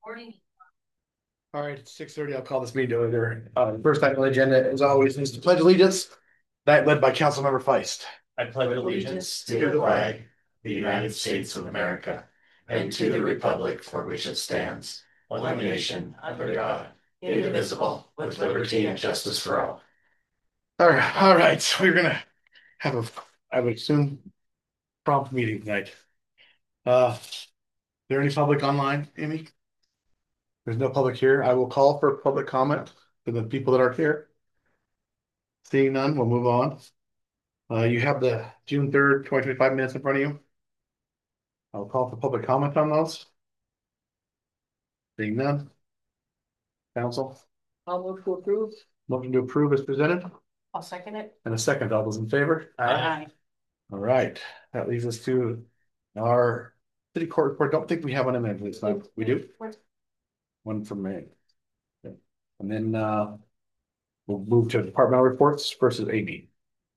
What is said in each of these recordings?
All right, it's 6:30. I'll call this meeting to order. First item on the agenda, as always, is to pledge allegiance. That led by Councilmember Feist. I pledge allegiance to the flag, of the United States of America, and to the republic for which it stands, one nation, under God, indivisible, with liberty and justice for all. All right. So we're gonna have I would assume, prompt meeting tonight. Is there any public online, Amy? There's no public here. I will call for public comment for the people that are here. Seeing none, we'll move on. You have the June 3rd, 2025 minutes in front of you. I'll call for public comment on those. Seeing none. Council, I'll move to approve. motion to approve is presented. I'll second it. And a second, all those in favor? Aye. All right, that leaves us to our city court report. Don't think we have one in there this time. We do? One from me. Okay. And then we'll move to departmental reports versus AB.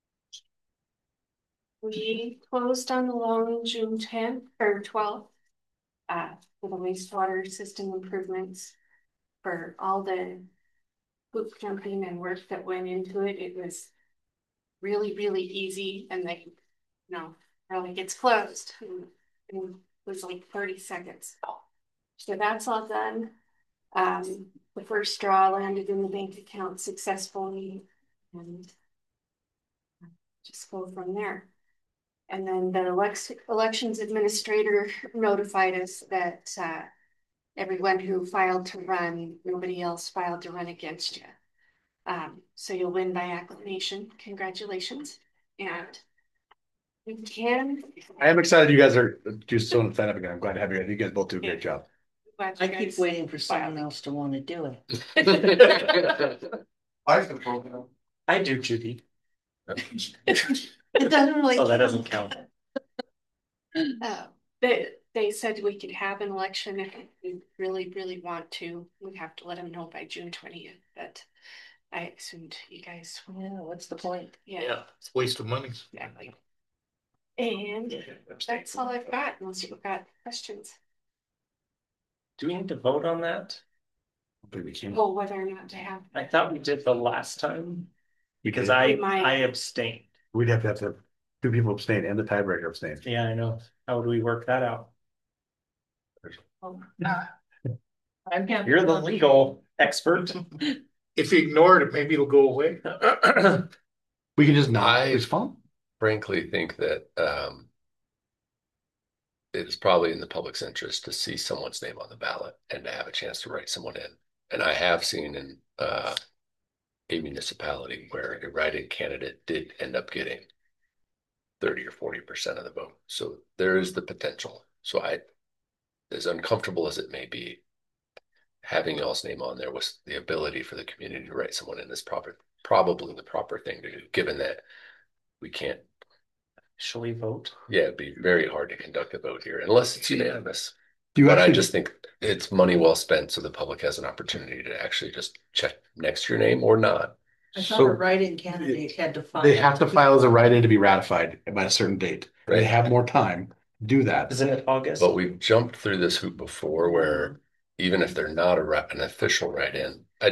We closed on the loan June 10th or 12th for the wastewater system improvements for all the hoop jumping and work that went into it. It was really, really easy, and they, really gets closed. It was like 30 seconds. So that's all done. The first draw landed in the bank account successfully, and just go from there. And then the elections administrator notified us that everyone who filed to run, nobody else filed to run against you. So you'll win by acclamation. Congratulations. And we can. I am excited you guys are just so sign up again. I'm glad to have you guys. You guys both do a great job. I keep waiting for someone else to want to do it. I do, Judy. It doesn't really. Oh, that doesn't count. They said we could have an election if we really, really want to. We have to let them know by June 20th. But I assumed you guys. Yeah, what's the point? Yeah, it's a waste of money. Exactly. And that's all I've got, unless you've got questions. Do we need to vote on that? Oh, whether or not to have. I thought we did the last time because I abstained. We'd have to have two people abstain and the tiebreaker abstain. Yeah, I know. How would we work that out? You're the legal expert. If you ignore it, maybe it'll go away. We can just not. It's fun. Frankly think that it is probably in the public's interest to see someone's name on the ballot and to have a chance to write someone in. And I have seen in a municipality where a write-in candidate did end up getting 30 or 40% of the vote. So there is the potential. So as uncomfortable as it may be, having y'all's name on there was the ability for the community to write someone in is probably the proper thing to do, given that we can't actually vote. Yeah, it'd be very hard to conduct a vote here unless it's unanimous. But I just think it's money well spent, so the public has an opportunity to actually just check next to your name or not. I thought a write-in candidate had to file. They have to file as a write-in to be ratified by a certain date. Right. They have more time to do that. Isn't it August? But we've jumped through this hoop before where even if they're not an official write-in, I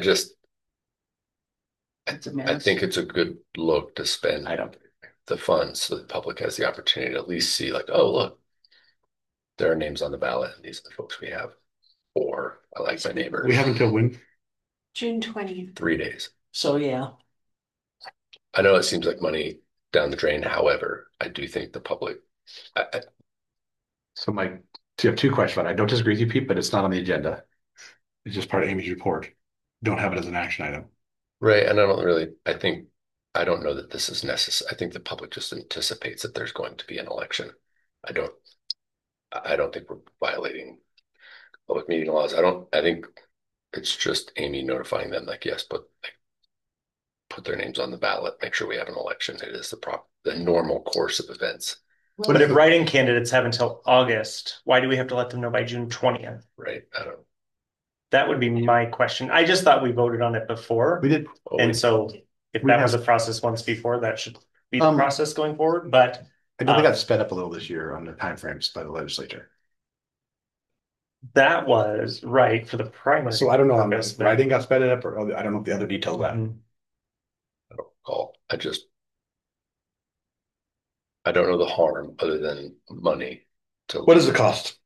think it's a good look to spend the funds so the public has the opportunity to at least see like, oh, look, there are names on the ballot and these are the folks we have. Or I like my neighbor. We have until when? June 20th. 3 days. So yeah. I know it seems like money down the drain. However, I do think the public. So you have two questions. I don't disagree with you, Pete, but it's not on the agenda. It's just part of Amy's report. Don't have it as an action item. Right. And I don't know that this is necessary. I think the public just anticipates that there's going to be an election. I don't think we're violating public meeting laws. I think it's just Amy notifying them like, yes, put their names on the ballot, make sure we have an election. It is the normal course of events. But if write-in candidates have until August, why do we have to let them know by June 20th? Right. That would be my question. I just thought we voted on it before. We did. So if that was a process once before, that should be the process going forward. But I think it got sped up a little this year on the timeframes by the legislature. That was right for the primary. So I don't know, purpose, but- writing got sped up, or I don't know the other details of that. Mhm. I don't recall. I don't know the harm other than money to. What is the cost?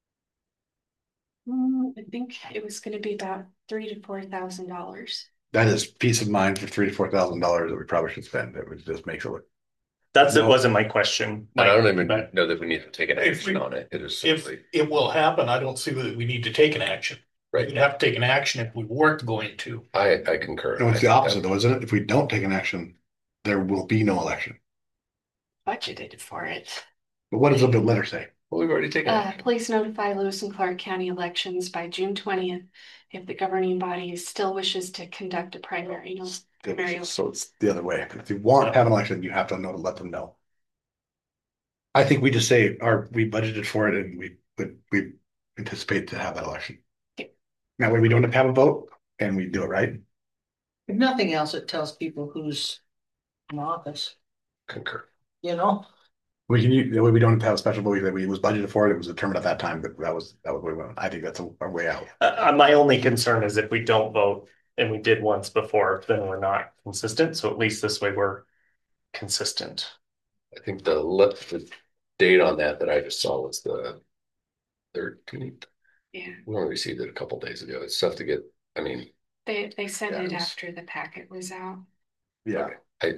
I think it was gonna be about $3,000 to $4,000. That is peace of mind for $3,000 to $4,000 that we probably should spend. It would just make it. It No. wasn't my question. I don't even But know that we need to take an If action we- on it. It is If simply, it will happen, I don't see that we need to take an action. right. We'd have to take an action if we weren't going to. I concur. No, it's I the think opposite though, isn't it? If we don't take an action, there will be no election. Budgeted for it. But what does the letter say? Well, we've already taken action. Please notify Lewis and Clark County elections by June 20th if the governing body still wishes to conduct a primary. So it's the other way. If you want to have an election, you have to know to let them know. I think we just say, we budgeted for it and we anticipate to have that election. Yeah. That way we don't have a vote and we do it right. If nothing else, it tells people who's in office, Concur. you know? We can, that way we don't have a special vote, that we was budgeted for it, it was determined at that time, but that was where we went. I think that's our way out. my only concern is if we don't vote, and we did once before, then we're not consistent. So at least this way we're consistent. I think the date on that I just saw was the 13th. Yeah, We only received it a couple days ago. It's tough to get. I mean, they sent Yeah, it it was- after the packet was out. Yeah.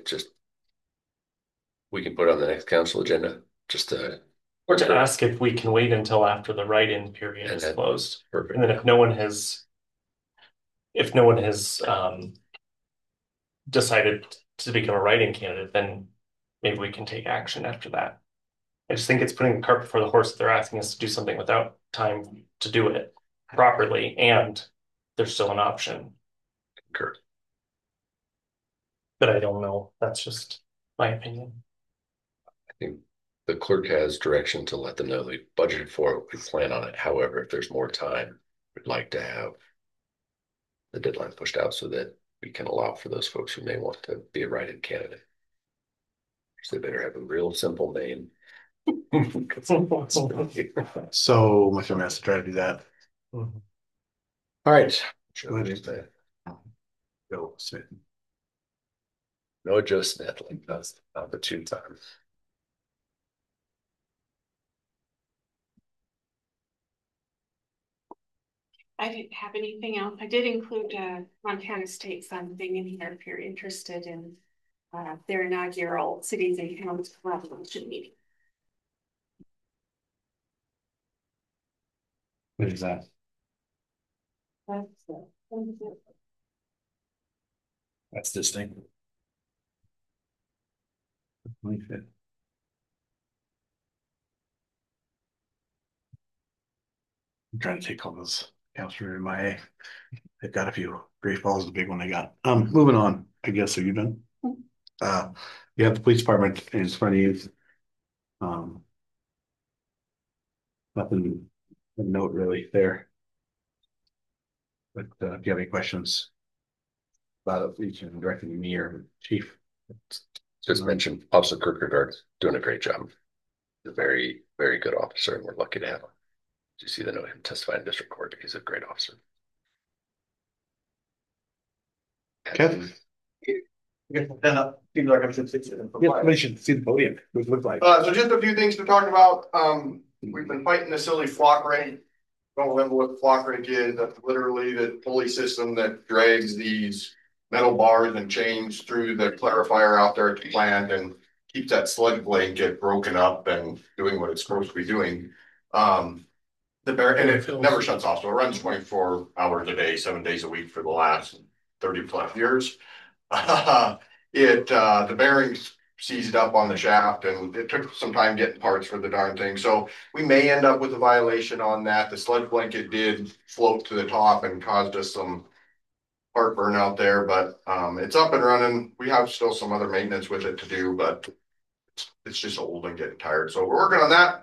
we can put it on the next council agenda just to. Or to ask if we can wait until after the write-in period And is then- closed. Perfect. And then if no one has decided to become a write-in candidate, then maybe we can take action after that. I just think it's putting the cart before the horse. They're asking us to do something without time to do it properly, and there's still an option. Concur. But I don't know. That's just my opinion. I think the clerk has direction to let them know we budgeted for it. We plan on it. However, if there's more time, we'd like to have the deadline pushed out so that we can allow for those folks who may want to be a write-in candidate. So they better have a real simple name. So my family has to try to do that. Mhm. All right. Sure, it is that. Go Smith. No Joe Smith like that's not the two times. I didn't have anything else. I did include Montana State something in here if you're interested in their inaugural cities and counties collaboration meeting. What is that? That's this thing. 25th. I'm trying to take all those counts from MIA. They've got a few. Great Falls is the big one they got. Moving on, I guess. Are you done? You have the police department in front of you. Nothing of note really there. But if you have any questions about it, you can direct them to me or chief. Just mentioned Officer Kierkegaard doing a great job. He's a very, very good officer, and we're lucky to have him. Did you see the note him testifying in district court? He's a great officer. Kevin? Yes, Somebody should see the podium. What it looks like. so just a few things to talk about. We've been fighting the silly flock rate. Don't remember what the flock rate is. That's literally the pulley system that drags these metal bars and chains through the clarifier out there at the plant and keeps that sled blanket broken up and doing what it's supposed to be doing. And it never shuts off, so it runs 24 hours a day, 7 days a week for the last 30 plus years. The bearings seized up on the shaft, and it took some time getting parts for the darn thing. So we may end up with a violation on that. The sled blanket did float to the top and caused us some heartburn out there, but it's up and running. We have still some other maintenance with it to do, but it's just old and getting tired. So we're working on that.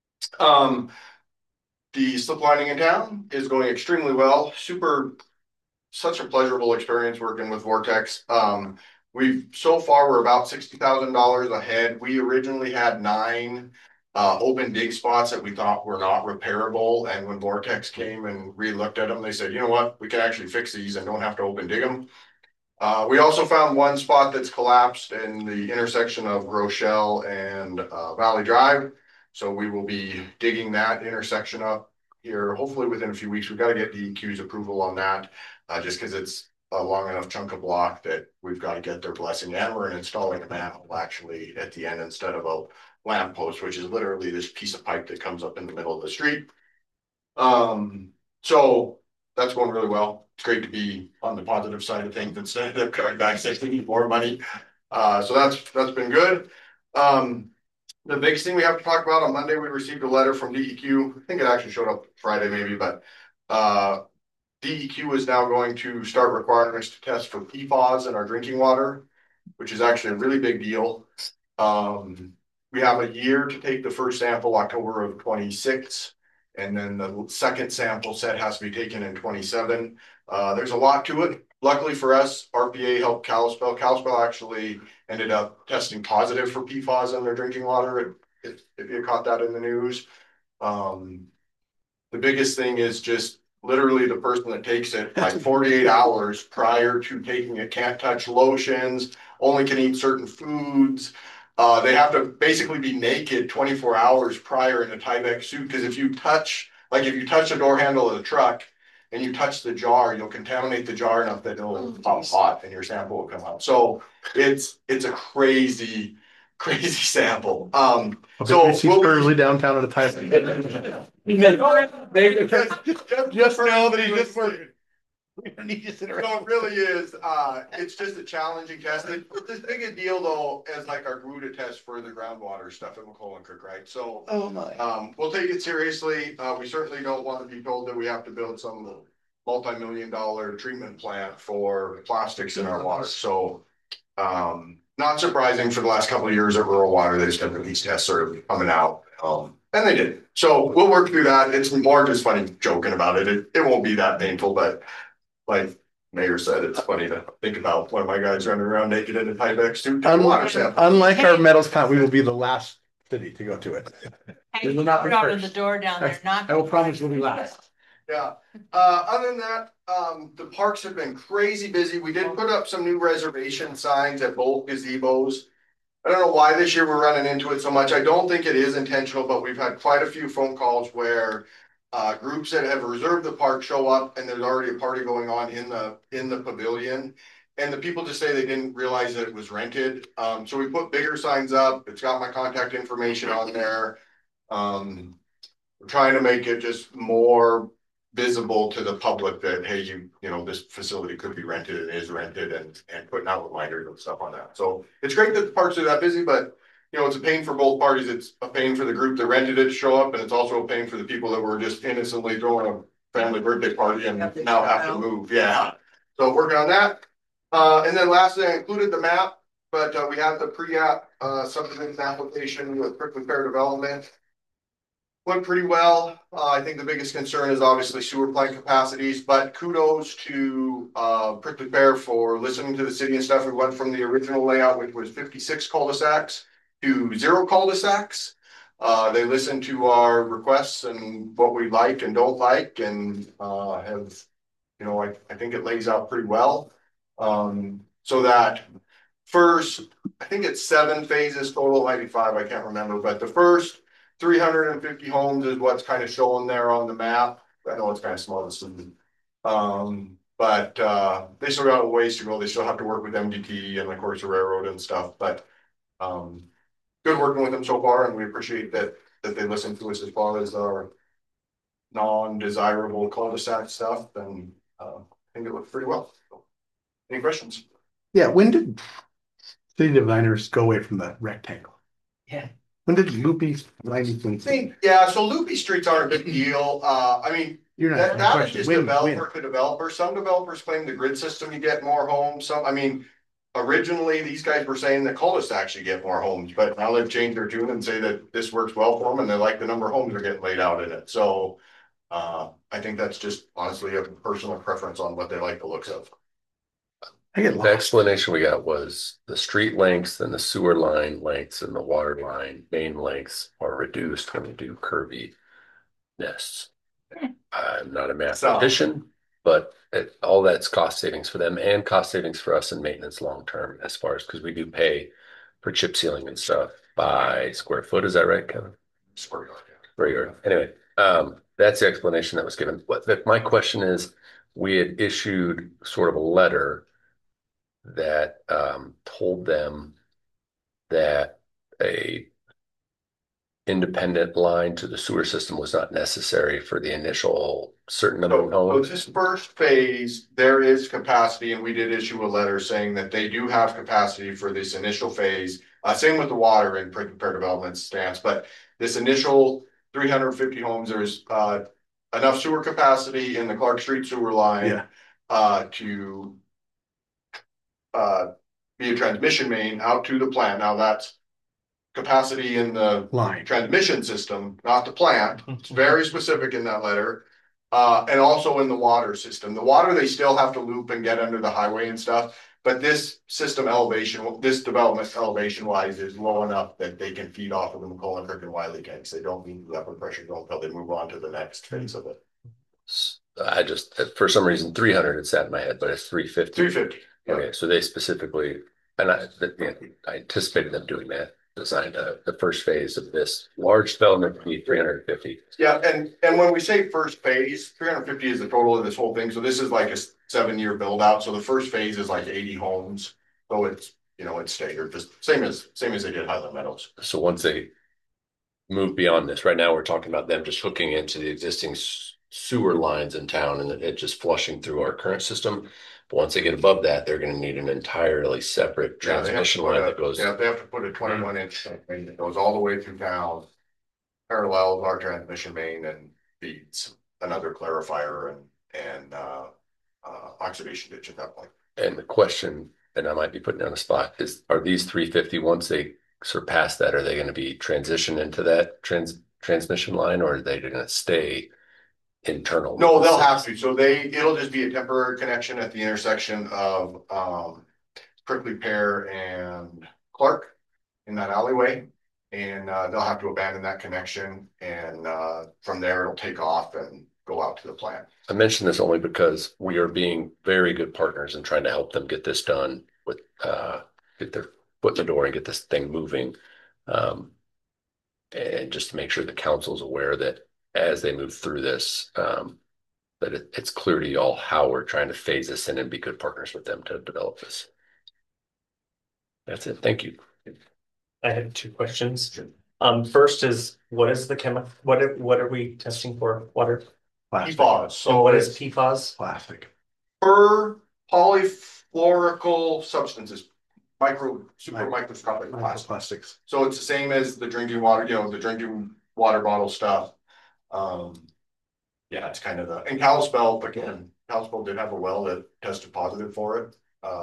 The slip lining in town is going extremely well. Such a pleasurable experience working with Vortex. So far we're about $60,000 ahead. We originally had 9 open dig spots that we thought were not repairable. And when Vortex came and re-looked at them, they said, you know what, we can actually fix these and don't have to open dig them. We also found one spot that's collapsed in the intersection of Rochelle and Valley Drive. So we will be digging that intersection up here, hopefully within a few weeks. We've got to get DEQ's approval on that, just because it's a long enough chunk of block that we've got to get their blessing. And we're installing a manhole actually at the end instead of a lamp post, which is literally this piece of pipe that comes up in the middle of the street. So that's going really well. It's great to be on the positive side of things instead of coming back saying we need more money. So that's been good. The biggest thing we have to talk about on Monday, we received a letter from DEQ. I think it actually showed up Friday maybe, but DEQ is now going to start requiring us to test for PFAS in our drinking water, which is actually a really big deal. We have a year to take the first sample, October of 26. And then the second sample set has to be taken in 27. There's a lot to it. Luckily for us, RPA helped Kalispell. Kalispell actually ended up testing positive for PFAS in their drinking water. If you caught that in the news. The biggest thing is just literally the person that takes it like 48 hours prior to taking it can't touch lotions, only can eat certain foods. They have to basically be naked 24 hours prior in a Tyvek suit, because if you touch the door handle of the truck and you touch the jar, you'll contaminate the jar enough that it'll pop hot and your sample will come out. So it's a crazy sample. It's early downtown at a time. Just know that he's just working. So it really is, it's just a challenging test. It's as big a deal though as like our Gruda test for the groundwater stuff at McClellan Creek, right? So we'll take it seriously. We certainly don't want to be told that we have to build some multi-million-dollar treatment plant for plastics in our water. So not surprising for the last couple of years at rural water, they just have these tests sort of coming out. And they did. So we'll work through that. It's more just funny joking about it. It won't be that painful, but like Mayor said, it's funny to think about one of my guys running around naked in a Tyvek suit. Unlike our metals plant, we will be the last city to go to it. Hey, you're not the door down there, not. I will promise we'll be last. Yeah. Other than that, the parks have been crazy busy. We did put up some new reservation signs at both gazebos. I don't know why this year we're running into it so much. I don't think it is intentional, but we've had quite a few phone calls where groups that have reserved the park show up and there's already a party going on in the pavilion. And the people just say they didn't realize that it was rented. So we put bigger signs up. It's got my contact information on there. We're trying to make it just more visible to the public that, hey, you know, this facility could be rented and is rented, and putting out reminders and stuff on that. So it's great that the parks are that busy, but you know, it's a pain for both parties. It's a pain for the group that rented it to show up, and it's also a pain for the people that were just innocently throwing a family birthday party and now have to move. Yeah. So working on that. And then lastly, I included the map, but we have the pre-app subdivision application with Prickly Pear Development. Went pretty well. I think the biggest concern is obviously sewer plant capacities, but kudos to Prickly Pear for listening to the city and stuff. We went from the original layout, which was 56 cul-de-sacs, to 0 cul-de-sacs. They listened to our requests and what we like and don't like, and have, you know, I think it lays out pretty well. So that first, I think it's 7 phases total, 95, I can't remember, but the first 350 homes is what's kind of showing there on the map. I know it's kind of small to see. But they still got a ways to go. They still have to work with MDT and of course the railroad and stuff, but good working with them so far, and we appreciate that they listen to us as far as our non-desirable cul-de-sac stuff, and I think it looks pretty well. So, any questions? Yeah, when did city designers go away from the rectangle? Yeah. When did Loopy 90? Yeah, so Loopy streets aren't a big deal. I mean, You're that not is just developer to developer. Some developers claim the grid system, you get more homes. Some, I mean, originally these guys were saying that cul-de-sacs actually get more homes, but now they've changed their tune and say that this works well for them, and they like the number of homes that are getting laid out in it. So I think that's just honestly a personal preference on what they like the looks of. I get The lost. explanation we got was the street lengths and the sewer line lengths and the water line main lengths are reduced when you do curvy nests. I'm not a mathematician, but all that's cost savings for them and cost savings for us in maintenance long term as far as because we do pay for chip sealing and stuff by square foot. Is that right, Kevin? Square yard. Square yard. Anyway, that's the explanation that was given. My question is, we had issued sort of a letter that told them that a independent line to the sewer system was not necessary for the initial certain number of So homes. this first phase, there is capacity, and we did issue a letter saying that they do have capacity for this initial phase. Same with the water and pre-prepared development stance, but this initial 350 homes, there's enough sewer capacity in the Clark Street sewer line. Yeah. To be a transmission main out to the plant. Now that's capacity in the Line. transmission system, not the plant. It's very specific in that letter. And also in the water system. The water, they still have to loop and get under the highway and stuff. But this system elevation, this development elevation wise is low enough that they can feed off of the McCullen Creek and Wiley tanks. They don't need the upper pressure until they move on to the next phase of it. I just, for some reason, 300 had sat in my head, but it's 350. 350. Yeah. Okay, so they specifically, and I anticipated them doing that, designed the first phase of this large development to be 350. Yeah, and when we say first phase, 350 is the total of this whole thing. So this is like a 7-year build out. So the first phase is like 80 homes. So it's, you know, it's staggered, just same as they did Highland Meadows. So once they move beyond this, right now we're talking about them just hooking into the existing sewer lines in town and it just flushing through our current system. But once they get above that, they're going to need an entirely separate transmission line that goes. Yeah, they have to put a 21-inch main that goes all the way through town, parallels our transmission main and feeds another clarifier and oxidation ditch at that point. And the question, and I might be putting down a spot, is are these 350 once they surpass that, are they going to be transitioned into that transmission line or are they going to stay internal? No, they'll have to. So it'll just be a temporary connection at the intersection of Prickly Pear and Clark in that alleyway. And they'll have to abandon that connection. And from there, it'll take off and go out to the plant. I mention this only because we are being very good partners in trying to help them get this done with get their foot in the door and get this thing moving. And just to make sure the council's aware that as they move through this, that it's clear to y'all how we're trying to phase this in and be good partners with them to develop this. That's it. Thank you. I had two questions. First is what is the what are we testing for? Water? Plastic. PFAS. So what is PFAS? Plastic. Per polyfluoroalkyl substances, super microscopic plastic. Plastics. So it's the same as the drinking water, you know, the drinking water bottle stuff. Yeah, it's kind of and Kalispell, again, Kalispell did have a well that tested positive for it.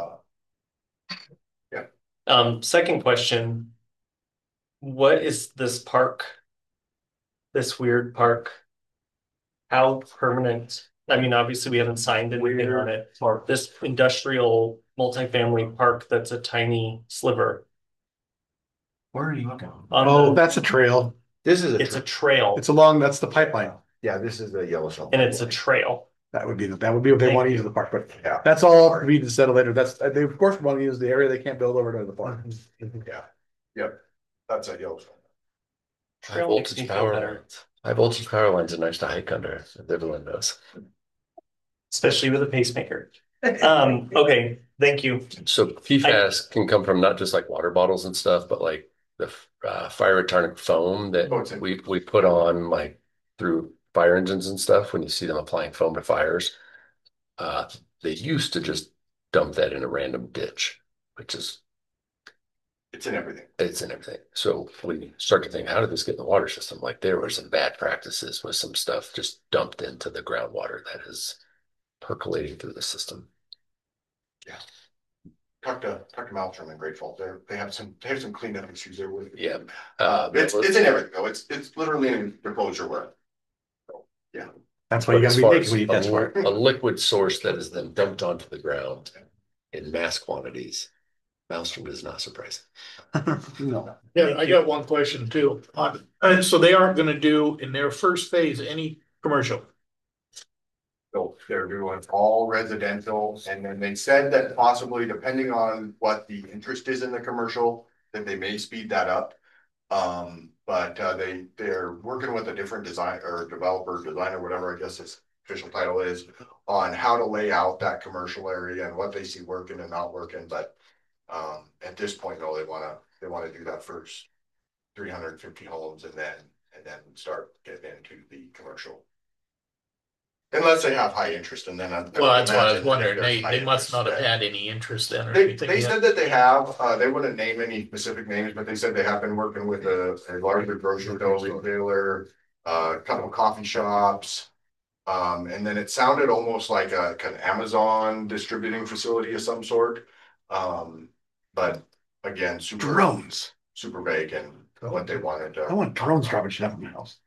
Second question, what is this park? This weird park? How permanent? I mean, obviously we haven't signed anything on it. Or this industrial multifamily park that's a tiny sliver. Where are you looking? Oh, that's a trail. This is It's a trail It's along, that's the pipeline. yeah, this is the Yellowstone. and it's a trail. That would be what they want to use the park, but Yeah. that's all we need to settle later. That's, they of course want to use the area. They can't build over to the park. Yeah. Yep. That's a Yellowstone. High Trail makes voltage me feel power better. lines. High voltage power lines are nice to hike under, as everyone knows. Especially with a pacemaker. Okay, thank you. So PFAS can come from not just like water bottles and stuff, but like the fire retardant foam that Oh, it's in- we put on like through fire engines and stuff when you see them applying foam to fires. They used to just dump that in a random ditch, which is It's in everything. it's in everything. So we start to think, how did this get in the water system? Like there were some bad practices with some stuff just dumped into the groundwater that is percolating through the system. Talk to Maltram and Great Falls. They have some cleanup issues there with it. Yeah. It's in everything though. It's literally in the closure where. So, yeah. That's why you But gotta as be far naked as when you test for it. a liquid source that is then dumped onto the ground, in mass quantities. Maelstrom is not surprising. No. Yeah, I got one question too. And so they aren't gonna do in their first phase any commercial. So they're doing all residential, and then they said that possibly depending on what the interest is in the commercial, that they may speed that up. But they're working with a different design or designer, whatever I guess his official title is, on how to lay out that commercial area and what they see working and not working. But at this point, though, they wanna do that first 350 homes and then start getting into the commercial. Unless they have high interest, and then Well, that's what I was imagine wondering. if there's They, high they must interest, not have that- had any interest then or They anything they yet. said that they have, they wouldn't name any specific names, but they said they have been working with a larger grocery retailer, a couple of coffee shops. And then it sounded almost like an Amazon distributing facility of some sort. But again, Drones. super vague and what they wanted I to, want drones dropping shit up in my house.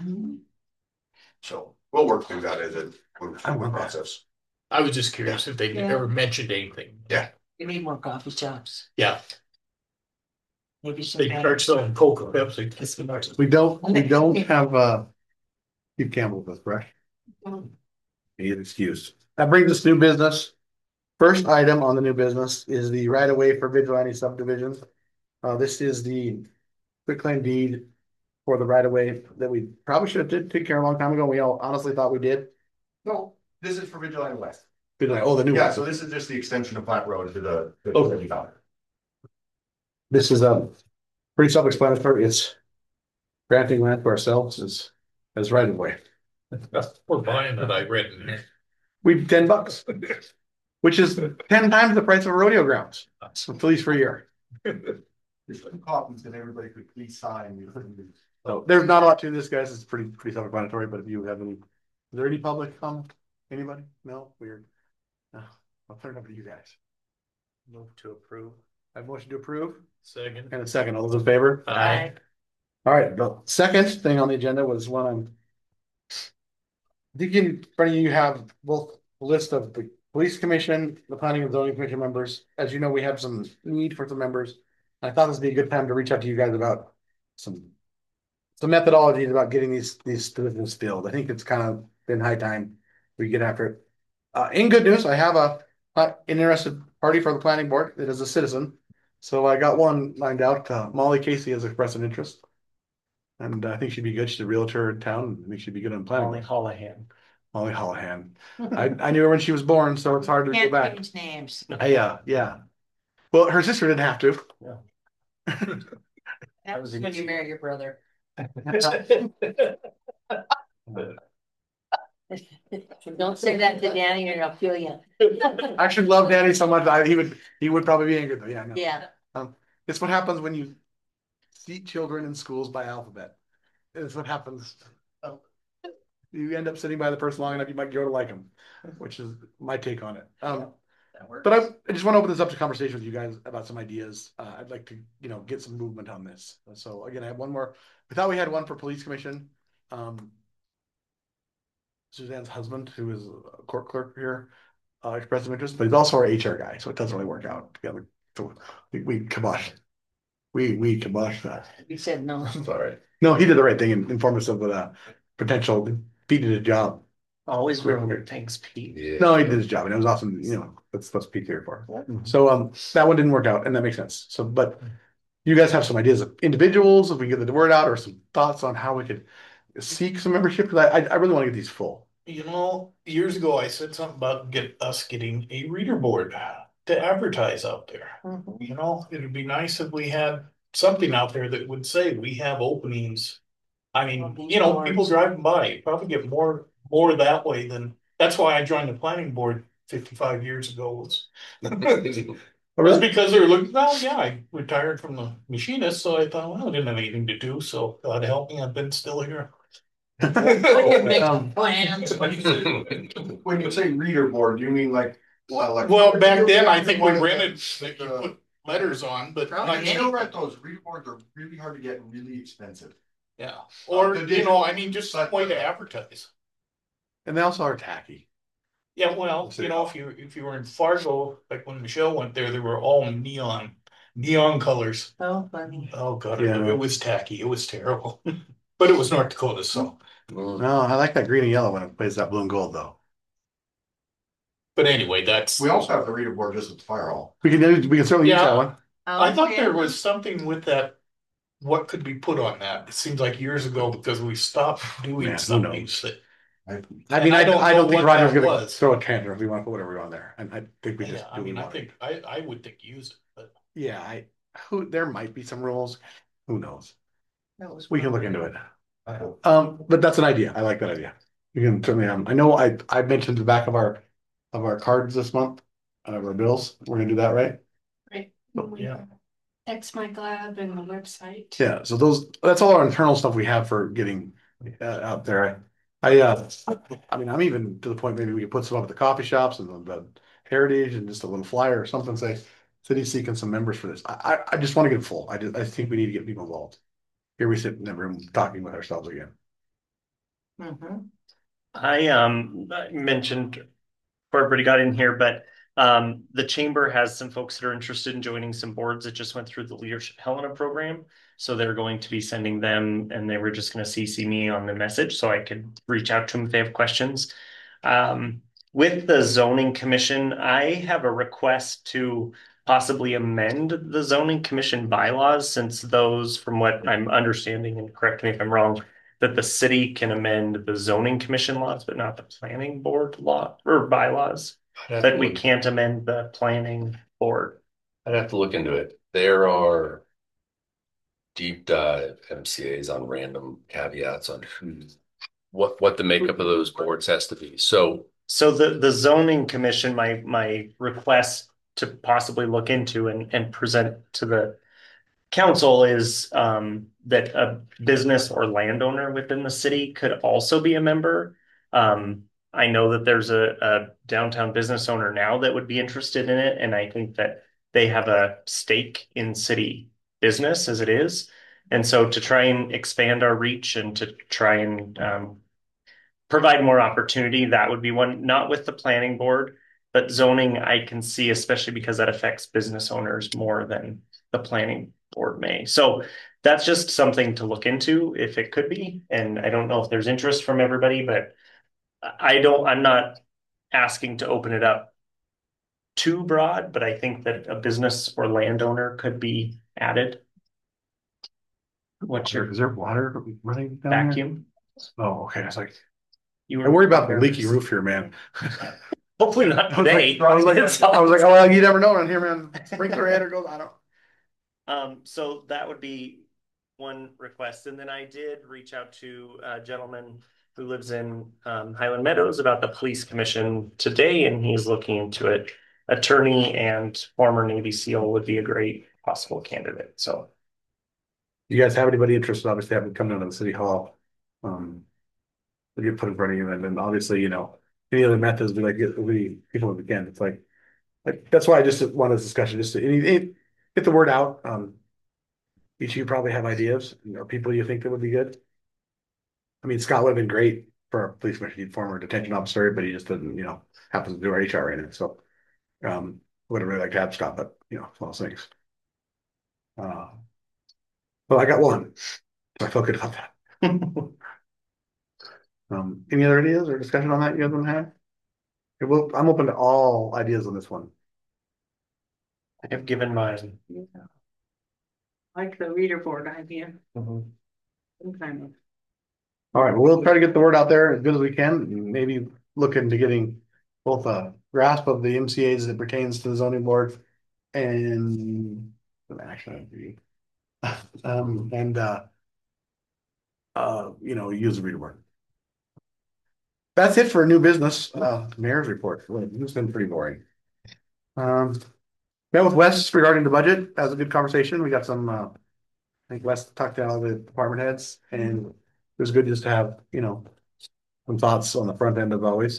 so we'll work through that as it moves I through the want that. process. I was just curious if they Yeah. ever mentioned anything. Yeah. You need more coffee shops, Yeah, maybe some. they start selling Coke or Pepsi. We don't have, Steve Campbell with us, correct? He is excused. That brings us to new business. First item on the new business is the right of way for Vigilante subdivision. This is the quitclaim deed for the right of way that we probably should have take care of a long time ago. We all honestly thought we did. No, this is for Vigilante West. Vigilante, oh, the new Yeah, one. so this is just the extension of Plant Road to the. Okay. This is pretty self-explanatory. It's granting land to ourselves as right of way. We're buying it, I read in there. We $10, which is 10 times the price of a rodeo grounds, at least for a year. There's two copies that everybody could please sign. So there's not a lot to this, guys. It's pretty self-explanatory. But if you have any, is there any public comment? Anybody? No, weird. I'll turn it over to you guys. Move to approve. I have a motion to approve Second. and a second. All those in favor? Aye. All right, the second thing on the agenda was one I think in front of you have both a list of the police commission, the planning and zoning commission members. As you know, we have some need for some members. I thought this would be a good time to reach out to you guys about some methodologies about getting these positions filled. I think it's kind of been high time we get after it. In good news, I have an interested party for the planning board that is a citizen. So I got one lined out. Molly Casey has expressed an interest. And I think she'd be good. She's a realtor in town. I think she'd be good on planning. Molly Molly Hallahan. I knew her when she was born, so it's hard to go Can't back. change names. Yeah. Well, her sister didn't have to. That was when you marry your brother. Don't say that to Danny or I'll kill you. I actually love Danny so much. He would probably be angry though. Yeah, I know. Yeah. It's what happens when you seat children in schools by alphabet. It's what happens. You end up sitting by the person long enough, you might grow to like them, which is my take on it. But I just want to open this up to conversation with you guys about some ideas. I'd like to, get some movement on this. So again, I have one more. We thought we had one for police commission. Suzanne's husband, who is a court clerk here, expressed some interest, but he's also our HR guy, so it doesn't really work out together. So we kibosh. We kibosh that. You said no. Sorry. No, he did the right thing and informed us of the potential. Pete did a job. Always remember things, Pete. Yeah. No, he did his job and it was awesome. That's Pete here for. So that one didn't work out and that makes sense. So, but you guys have some ideas of individuals, if we get the word out, or some thoughts on how we could seek some membership, because I really want to get these full. Years ago, I said something about getting a reader board to advertise out there. It'd be nice if we had something out there that would say we have openings. I mean, people driving by, probably get more that way that's why I joined the planning board 55 years ago was because they were looking, well, yeah, I retired from the machinist, so I thought, well, I didn't have anything to do, so God help me, I've been still here. Plans. When you say reader board, do you mean like? Well, back then, I think we rented, that you put letters on, but You know, right, those reader boards are really hard to get and really expensive. yeah, or, The digital- just a way to advertise. And they also are tacky. Yeah, well, City you know, Hall. if you were in Fargo, like when Michelle went there, they were all neon colors. Oh, funny. Oh God, Yeah. it was tacky. It was terrible. But it was North Dakota, so. No, I like that green and yellow when it plays that blue and gold though. But anyway, that's. We also have the reader board just at the fire hall. We can certainly use Yeah. that one. I thought Okay. there was something with that. What could be put on that? It seems like years ago because we stopped doing Man, who some knows? things that. I mean, And I don't I know don't think what Roger's that gonna was. throw a tantrum if we want to put whatever we want there. And I think we just Yeah, I do mean, what we I want. think I would think use it, but Yeah, there might be some rules. Who knows? That was We can fun. look into it. I hope. But that's an idea. I like that idea. You can certainly, I know I mentioned the back of our cards this month, of our bills. We're gonna do that, right? Right. yeah. Text my lab and the website. Yeah, so that's all our internal stuff we have for getting out there. I mean, I'm even to the point maybe we could put some up at the coffee shops and the Heritage and just a little flyer or something, say, city's seeking some members for this. I just want to get it full. I think we need to get people involved. Here we sit in the room talking with ourselves again. Mhm. I mentioned before everybody got in here, but the chamber has some folks that are interested in joining some boards that just went through the Leadership Helena program. So they're going to be sending them, and they were just going to CC me on the message so I could reach out to them if they have questions. With the zoning commission, I have a request to possibly amend the zoning commission bylaws, since those, from what I'm understanding, and correct me if I'm wrong, that the city can amend the zoning commission laws, but not the planning board law or bylaws. But we can't amend the planning board. I'd have to look into it. There are deep dive MCAs on random caveats on what the makeup of those boards has to be. So So the zoning commission, my request to possibly look into and present to the council is that a business or landowner within the city could also be a member. I know that there's a downtown business owner now that would be interested in it, and I think that they have a stake in city business as it is. And so to try and expand our reach and to try and provide more opportunity, that would be one, not with the planning board, but zoning, I can see, especially because that affects business owners more than the planning board may. So that's just something to look into if it could be. And I don't know if there's interest from everybody, but I'm not asking to open it up too broad, but I think that a business or landowner could be added. What's your Is there water running down here? vacuum? Oh, okay. I was like, You I were worry about the leaky roof here, man. Hopefully not I was like, today. oh, well, you never know around here, man. Sprinkler head or goes, I don't. So that would be one request. And then I did reach out to a gentleman who lives in Highland Meadows about the police commission today, and he's looking into it. Attorney and former Navy SEAL would be a great possible candidate. So You guys have anybody interested? Obviously, have them come down to the city hall. We get put in front of you, and then obviously, any other methods we like we people if we can. It's like that's why I just want this discussion just to get the word out. Each of you probably have ideas or people you think that would be good. I mean, Scott would have been great for our police commissioner, former detention officer, but he just doesn't, happens to do our HR right now. So, would have really liked to have Scott, but it's one of those things. Well, I got one, so I feel good about that. Any other ideas or discussion on that you guys want to have? I'm open to all ideas on this one. I have given mine. Yeah. Like the reader board idea. Mhm. Some kind of. All right, well, we'll try to get the word out there as good as we can, and maybe look into getting both a grasp of the MCAs that pertains to the zoning board and actually, and use the reader board. That's it for new business. Mayor's report. Well, it's been pretty boring. Met with Wes regarding the budget. That was a good conversation. We got some. I think Wes talked to all the department heads, and it was good just to have some thoughts on the front end as always.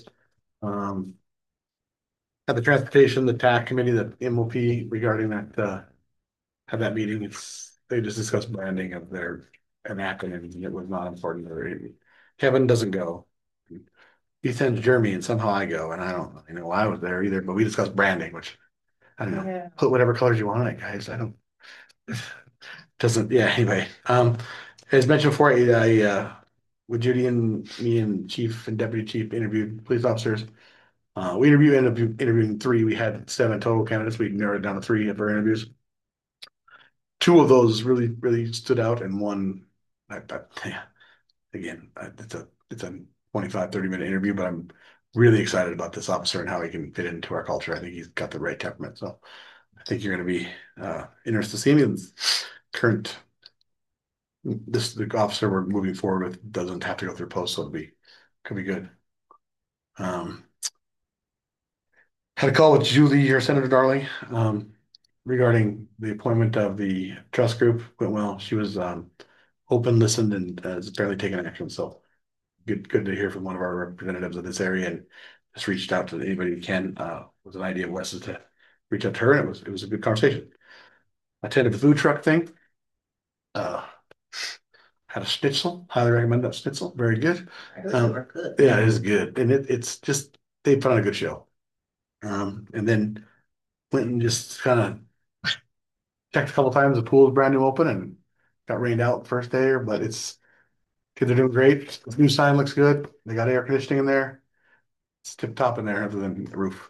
Had the transportation, the TAC committee, the MOP regarding that. Had that meeting. They just discussed branding of their an acronym. It was not important. Kevin doesn't go. he sends Jeremy and somehow I go, and I don't really know why I was there either, but we discussed branding, which I don't know. Yeah. Put whatever colors you want on it, guys. I don't, doesn't, yeah, anyway. As mentioned before, with Judy and me and Chief and Deputy Chief interviewed police officers. We ended up interviewing three. We had seven total candidates. We narrowed it down to three of our interviews. Two of those really, really stood out, and one, yeah, again, it's a 25, 30 minute interview, but I'm really excited about this officer and how he can fit into our culture. I think he's got the right temperament. So I think you're going to be interested to see him. Current, the officer we're moving forward with doesn't have to go through post, so could be good. Um, Had a call with Julie or Senator Darling regarding the appointment of the trust group. Went well. She was open, listened, and is apparently taking action. So good to hear from one of our representatives of this area, and just reached out to anybody who can. Was an idea of Wes's to reach out to her, and it was a good conversation. Attended the food truck thing. Uh, Had a schnitzel. Highly recommend that schnitzel. Very good. Good. Yeah, it is good, and it's just they put on a good show. And then went and just kind of checked a couple times. The pool is brand new open and got rained out the first day, but kids are doing great. The new sign looks good. They got air conditioning in there. It's tip top in there other than the roof.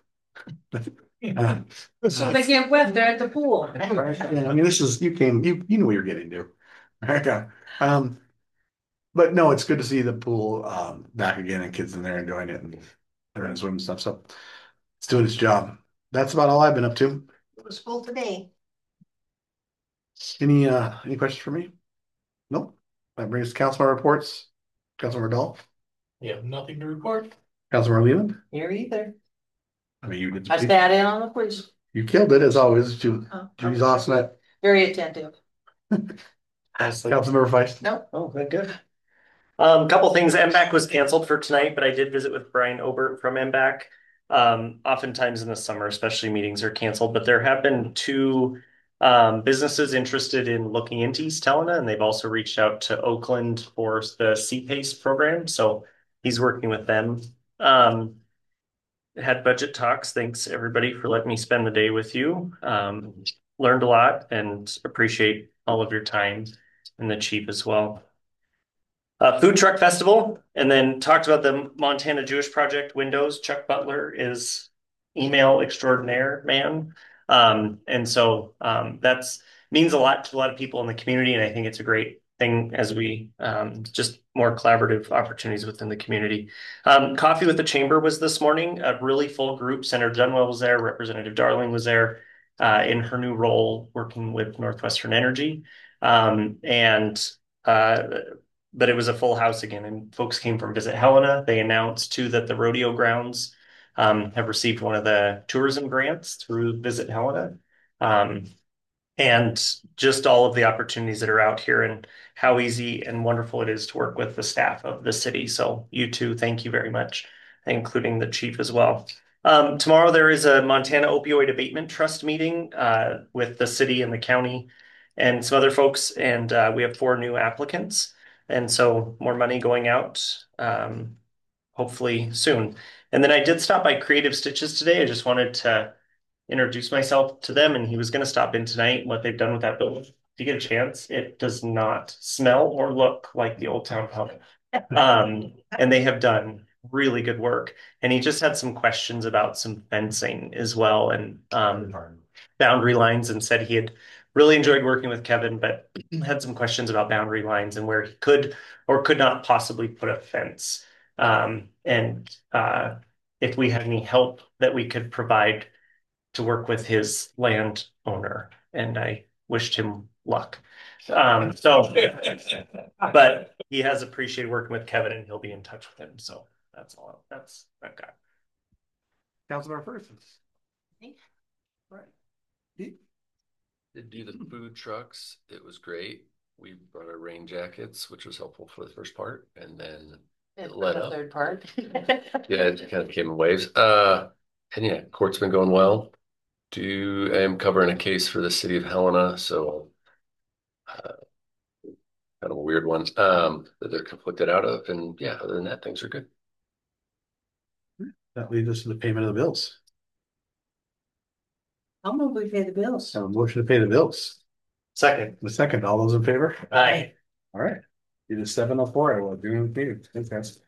So they get wet there at the pool. Yeah, I mean, you knew what you're getting to. Okay. Um, but no, it's good to see the pool back again and kids in there enjoying it and they're in swim and stuff. So it's doing its job. That's about all I've been up to. It was full today. Any questions for me? Nope. That brings us to councilor reports. Councilor Dahl, You have nothing to report? Councilor Leland. Here either. I mean, I sat in on the quiz. you killed it as always. Judy's awesome at Very attentive. Councilmember Feist. No, Oh, good. Couple things. MBAC was canceled for tonight, but I did visit with Brian Obert from MBAC. Oftentimes in the summer, especially meetings are canceled, but there have been two businesses interested in looking into East Helena, and they've also reached out to Oakland for the CPACE program. So he's working with them. Had budget talks. Thanks everybody for letting me spend the day with you. Learned a lot and appreciate all of your time, and the chief as well. Food truck festival, and then talked about the Montana Jewish Project windows. Chuck Butler is email extraordinaire man. And so that's means a lot to a lot of people in the community. And I think it's a great thing as we just more collaborative opportunities within the community. Coffee with the Chamber was this morning, a really full group. Senator Dunwell was there, Representative Darling was there in her new role working with Northwestern Energy. But it was a full house again, and folks came from Visit Helena. They announced too that the rodeo grounds have received one of the tourism grants through Visit Helena. And just all of the opportunities that are out here and how easy and wonderful it is to work with the staff of the city. So you too, thank you very much, including the chief as well. Tomorrow there is a Montana Opioid Abatement Trust meeting with the city and the county and some other folks, and we have 4 new applicants. And so more money going out, hopefully soon. And then I did stop by Creative Stitches today. I just wanted to introduce myself to them, and he was going to stop in tonight. What they've done with that building, if you get a chance, it does not smell or look like the Old Town Pump. And they have done really good work. And he just had some questions about some fencing as well, and boundary lines, and said he had really enjoyed working with Kevin, but had some questions about boundary lines and where he could or could not possibly put a fence. If we had any help that we could provide to work with his landowner, and I wished him luck. But he has appreciated working with Kevin, and he'll be in touch with him. So that's all. That's I've got. Councilmember Ferguson. right. Did do the food trucks. It was great. We brought our rain jackets, which was helpful for the first part, and then let up. Third part. Yeah, it kind of came in waves. And yeah, court's been going well. I am covering a case for the city of Helena, so kind of a weird one that they're conflicted out of. And yeah, other than that, things are good. That leads us to the payment of the bills. I'll move we pay the bills. So a motion to pay the bills. Second. The second, all those in favor? Aye. All right. It is 7:04. I will do the meeting. Thanks, guys.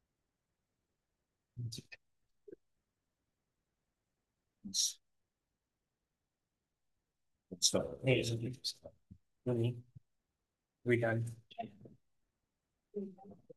Let's start. We done.